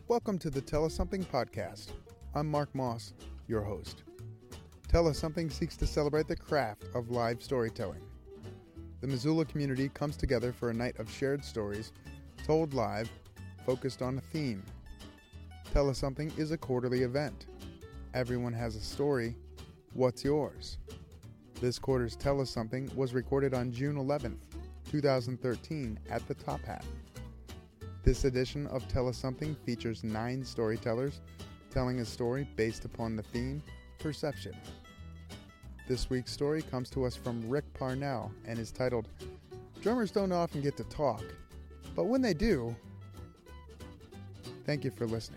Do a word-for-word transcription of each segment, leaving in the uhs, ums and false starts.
Welcome to the Tell Us Something podcast. I'm Mark Moss, your host. Tell Us Something seeks to celebrate the craft of live storytelling. The Missoula community comes together for a night of shared stories, told live, focused on a theme. Tell Us Something is a quarterly event. Everyone has a story. What's yours? This quarter's Tell Us Something was recorded on June eleventh, twenty thirteen at the Top Hat. This edition of Tell Us Something features nine storytellers telling a story based upon the theme, perception. This week's story comes to us from Rick Parnell and is titled, Drummers Don't Often Get to Talk, but when they do... Thank you for listening.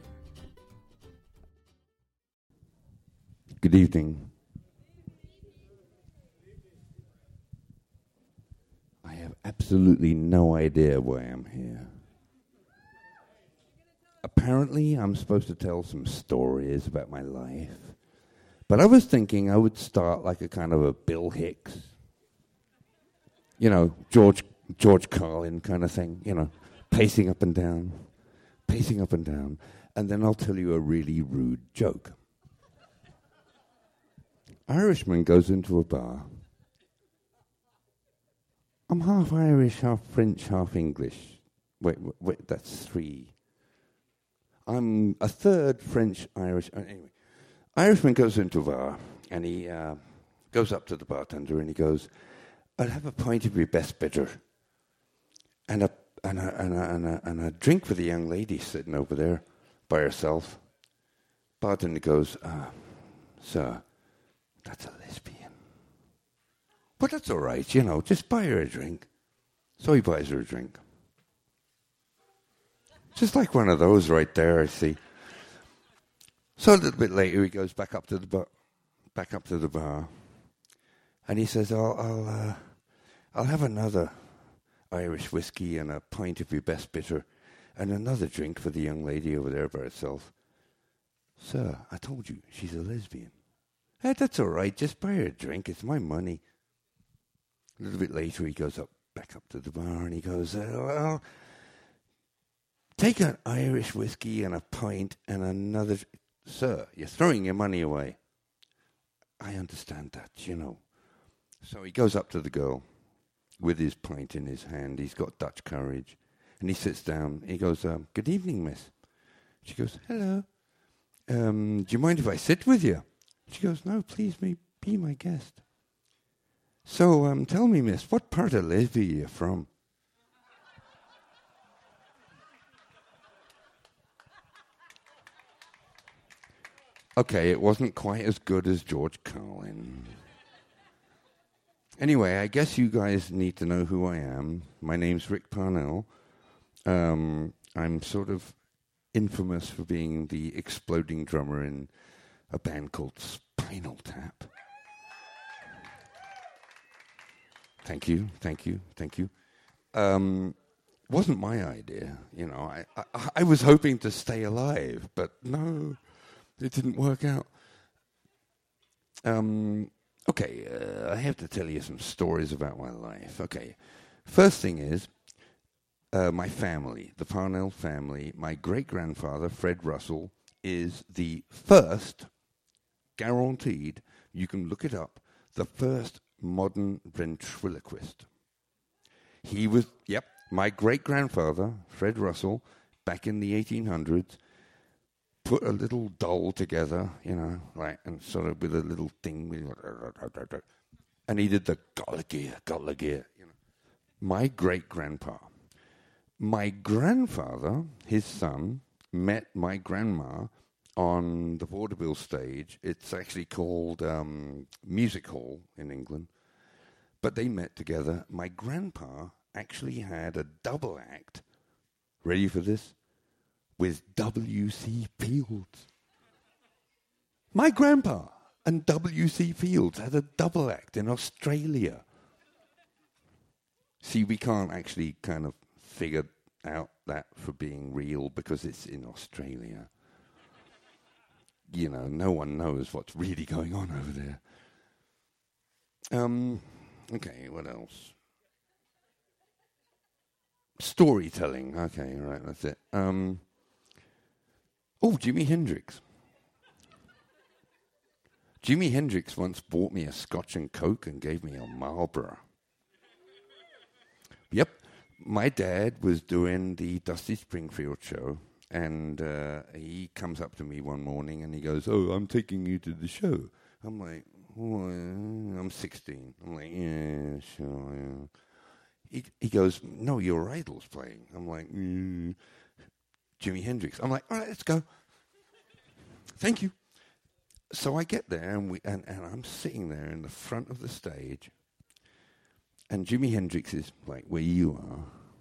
Good evening. I have absolutely no idea why I'm here. Apparently, I'm supposed to tell some stories about my life. But I was thinking I would start like a kind of a Bill Hicks, you know, George George Carlin kind of thing, you know, pacing up and down, pacing up and down, and then I'll tell you a really rude joke. Irishman goes into a bar. I'm half Irish, half French, half English. Wait, wait, wait that's three. I'm a third French, Irish. Uh, anyway, Irishman goes into a bar and he uh, goes up to the bartender and he goes, "I'll have a pint of your best bitter and a and a and a and a, and a drink for the young lady sitting over there by herself." Bartender goes, uh, "Sir, that's a lesbian, but that's all right, you know. Just buy her a drink." So he buys her a drink. Just like one of those right there, I see. So a little bit later, he goes back up to the bar, back up to the bar, and he says, "I'll, I'll, uh, I'll have another Irish whiskey and a pint of your best bitter, and another drink for the young lady over there by herself." "Sir, I told you she's a lesbian." "Hey, that's all right. Just buy her a drink. It's my money." A little bit later, he goes up, back up to the bar, and he goes, uh, "Well, take an Irish whiskey and a pint and another..." "Sir, you're throwing your money away." "I understand that, you know." So he goes up to the girl with his pint in his hand. He's got Dutch courage. And he sits down. He goes, um, "Good evening, miss." She goes, "Hello. Um, do you mind if I sit with you?" She goes, "No, please me, be my guest." "So, um, tell me, miss, what part of Lesbia are you from?" Okay, it wasn't quite as good as George Carlin. Anyway, I guess you guys need to know who I am. My name's Rick Parnell. Um, I'm sort of infamous for being the exploding drummer in a band called Spinal Tap. Thank you, thank you, thank you. Um, wasn't my idea, you know. I, I, I was hoping to stay alive, but no. It didn't work out. Um, okay, uh, I have to tell you some stories about my life. Okay, first thing is uh, my family, the Parnell family. My great-grandfather, Fred Russell, is the first, guaranteed, you can look it up, the first modern ventriloquist. He was, yep, my great-grandfather, Fred Russell, back in the eighteen hundreds, put a little doll together, you know, like, and sort of with a little thing, and he did the Gallagher, Gallagher, you know. My great-grandpa. My grandfather, his son, met my grandma on the vaudeville stage. It's actually called um, Music Hall in England. But they met together. My grandpa actually had a double act. Ready for this? With W C Fields. My grandpa and W C Fields had a double act in Australia. See, we can't actually kind of figure out that for being real because it's in Australia. You know, no one knows what's really going on over there. Um, okay, what else? Storytelling. Okay, right, that's it. Um, Oh, Jimi Hendrix. Jimi Hendrix once bought me a Scotch and Coke and gave me a Marlboro. Yep. My dad was doing the Dusty Springfield show, and uh, he comes up to me one morning and he goes, "Oh, I'm taking you to the show." I'm like, oh, uh, I'm sixteen. I'm like, yeah, sure, yeah. He, he goes, "No, your idol's playing." I'm like, mm, Jimi Hendrix. I'm like, all right, let's go. Thank you. So I get there, and, we, and, and I'm sitting there in the front of the stage, and Jimi Hendrix is like where you are.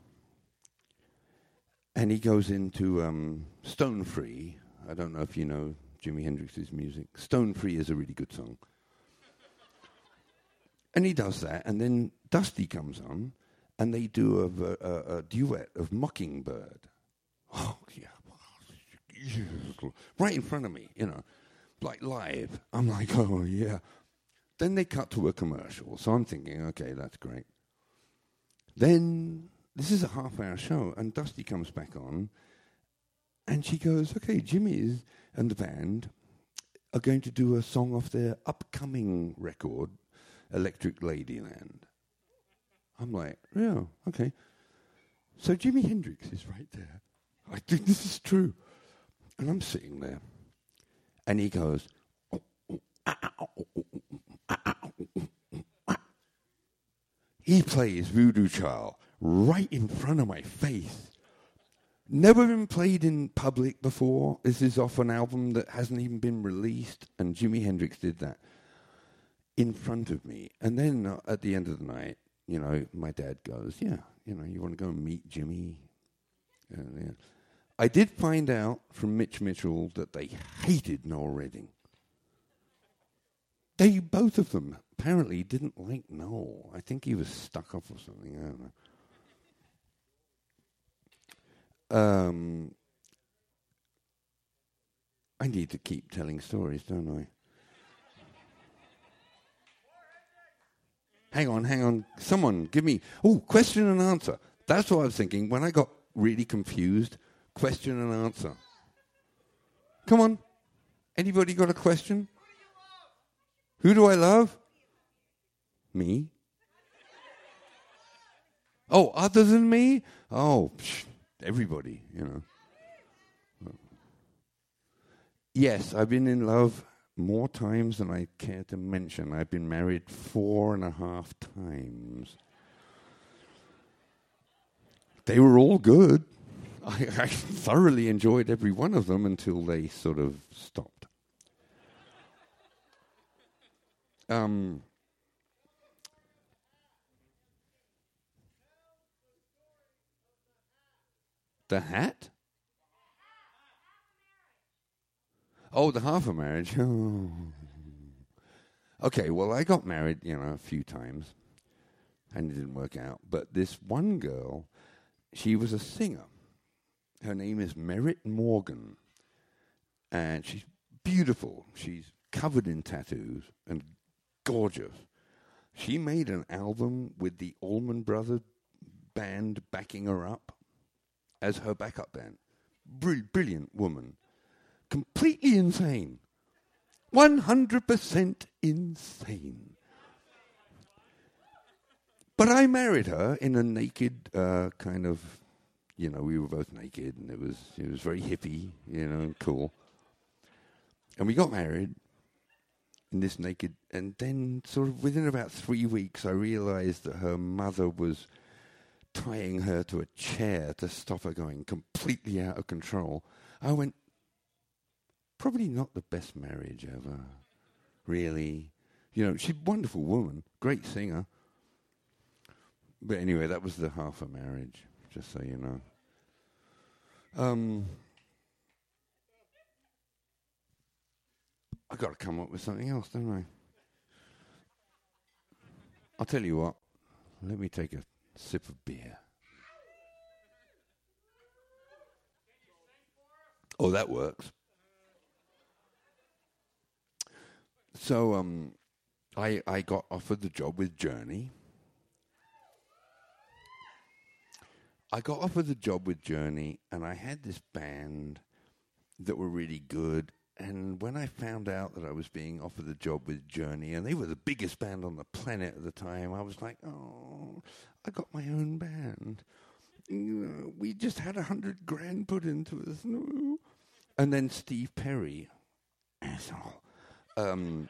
And he goes into um, Stone Free. I don't know if you know Jimi Hendrix's music. Stone Free is a really good song. And he does that, and then Dusty comes on, and they do a, a, a duet of Mockingbird. Oh, yeah. Right in front of me, you know, like live. I'm like, oh, yeah. Then they cut to a commercial, so I'm thinking, okay, that's great. Then this is a half-hour show, and Dusty comes back on, and she goes, okay, Jimmy's and the band are going to do a song off their upcoming record, Electric Ladyland. I'm like, yeah, okay. So Jimi Hendrix is right there. I think this is true. And I'm sitting there, and he goes, oh, oh, ah, oh, oh, oh, ah, oh, oh, ah. He plays Voodoo Child right in front of my face. Never been played in public before. This is off an album that hasn't even been released, and Jimi Hendrix did that in front of me. And then uh, at the end of the night, you know, my dad goes, yeah, you know, you want to go and meet Jimmy? Uh, yeah. I did find out from Mitch Mitchell that they hated Noel Redding. They, both of them, apparently didn't like Noel. I think he was stuck up or something. I don't know. Um, I need to keep telling stories, don't I? Hang on, hang on. Someone give me... Oh, question and answer. That's what I was thinking. When I got really confused, question and answer. Come on. Anybody got a question? Who do I love? Me. Oh, other than me? Oh, psh, everybody, you know. Yes, I've been in love more times than I care to mention. I've been married four and a half times. They were all good. I, I thoroughly enjoyed every one of them until they sort of stopped. Um, the hat? Oh, the half a marriage. Oh. Okay, well, I got married, you know, a few times, and it didn't work out. But this one girl, she was a singer. Her name is Merritt Morgan, and she's beautiful. She's covered in tattoos and gorgeous. She made an album with the Allman Brothers band backing her up as her backup band. Br- brilliant woman. Completely insane. one hundred percent insane. But I married her in a naked uh, kind of... You know, we were both naked, and it was it was very hippie, you know, and cool. And we got married in this naked, and then sort of within about three weeks, I realized that her mother was tying her to a chair to stop her going completely out of control. I went, probably not the best marriage ever, really. You know, she's a wonderful woman, great singer. But anyway, that was the half a marriage. Just so you know. Um, I got to come up with something else, don't I? I'll tell you what. Let me take a sip of beer. Oh, that works. So, um, I I got offered the job with Journey. I got offered the job with Journey, and I had this band that were really good. And when I found out that I was being offered the job with Journey, and they were the biggest band on the planet at the time, I was like, oh, I got my own band. You know, we just had a hundred grand put into us. No. And then Steve Perry, asshole, um,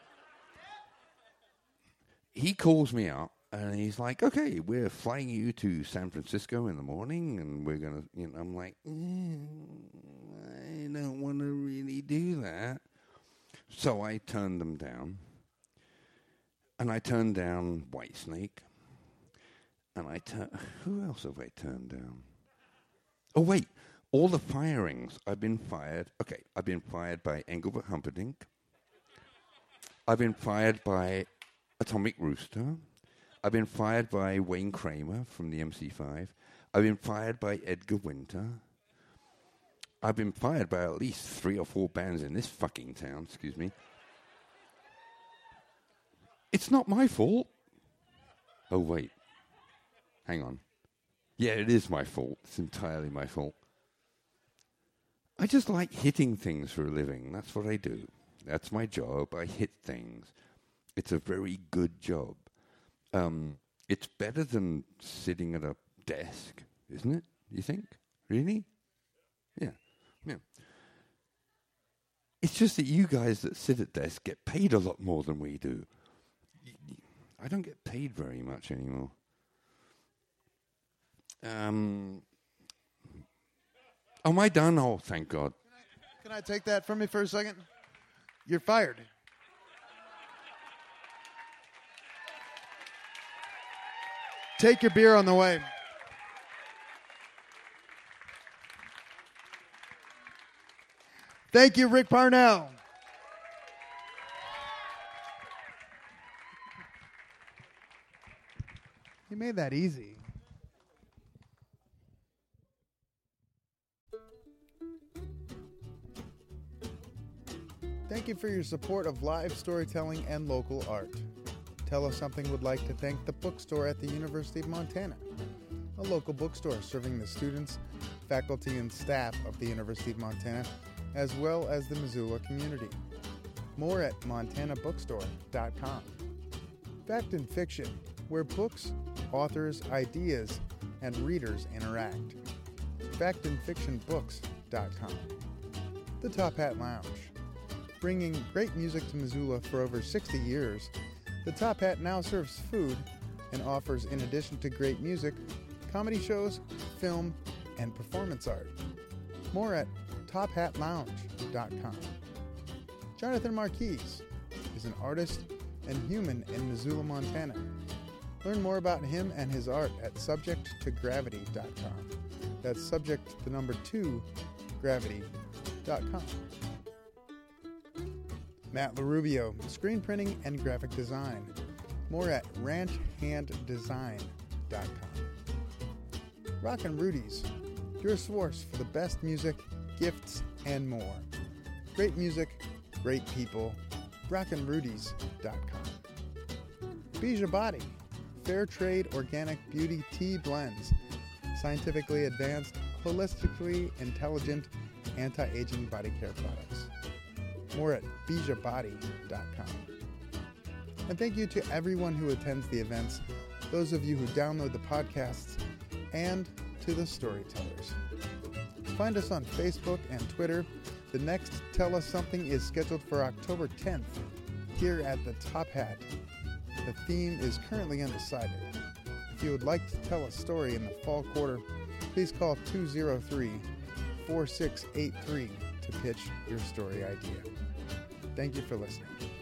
he calls me up and he's like, okay, we're flying you to San Francisco in the morning, and we're going to, you know, I'm like, mm, I don't want to really do that. So I turned them down. And I turned down Whitesnake. And I turned, who else have I turned down? Oh, wait, all the firings. I've been fired. Okay, I've been fired by Engelbert Humperdinck. I've been fired by Atomic Rooster. I've been fired by Wayne Kramer from the M C five. I've been fired by Edgar Winter. I've been fired by at least three or four bands in this fucking town, excuse me. It's not my fault. Oh, wait. Hang on. Yeah, it is my fault. It's entirely my fault. I just like hitting things for a living. That's what I do. That's my job. I hit things. It's a very good job. Um, it's better than sitting at a desk, isn't it? You think? Really? Yeah. Yeah. It's just that you guys that sit at desks get paid a lot more than we do. I don't get paid very much anymore. Um. Oh, am I done? Oh, thank God. Can I, can I take that from you for a second? You're fired. Take your beer on the way. Thank you, Rick Parnell. He made that easy. Thank you for your support of live storytelling and local art. Tell Us Something would like to thank the bookstore at the University of Montana, a local bookstore serving the students, faculty, and staff of the University of Montana, as well as the Missoula community. More at montana bookstore dot com. Fact and Fiction, where books, authors, ideas, and readers interact. fact and fiction books dot com. The Top Hat Lounge. Bringing great music to Missoula for over sixty years, the Top Hat now serves food and offers, in addition to great music, comedy shows, film, and performance art. More at top hat lounge dot com. Jonathan Marquis is an artist and human in Missoula, Montana. Learn more about him and his art at subject to gravity dot com. That's subject the number two, gravity dot com. Matt LaRubio, screen printing and graphic design. More at ranch hand design dot com. Rockin' Rudy's, your source for the best music, gifts, and more. Great music, great people. rockin rudies dot com. Bija Body, fair trade organic beauty tea blends. Scientifically advanced, holistically intelligent, anti-aging body care products. More at bija body dot com. And thank you to everyone who attends the events, those of you who download the podcasts, and to the storytellers. Find us on Facebook and Twitter. The next Tell Us Something is scheduled for October tenth here at the Top Hat. The theme is currently undecided. If you would like to tell a story in the fall quarter, please call two oh three, four six eight three to pitch your story idea. Thank you for listening.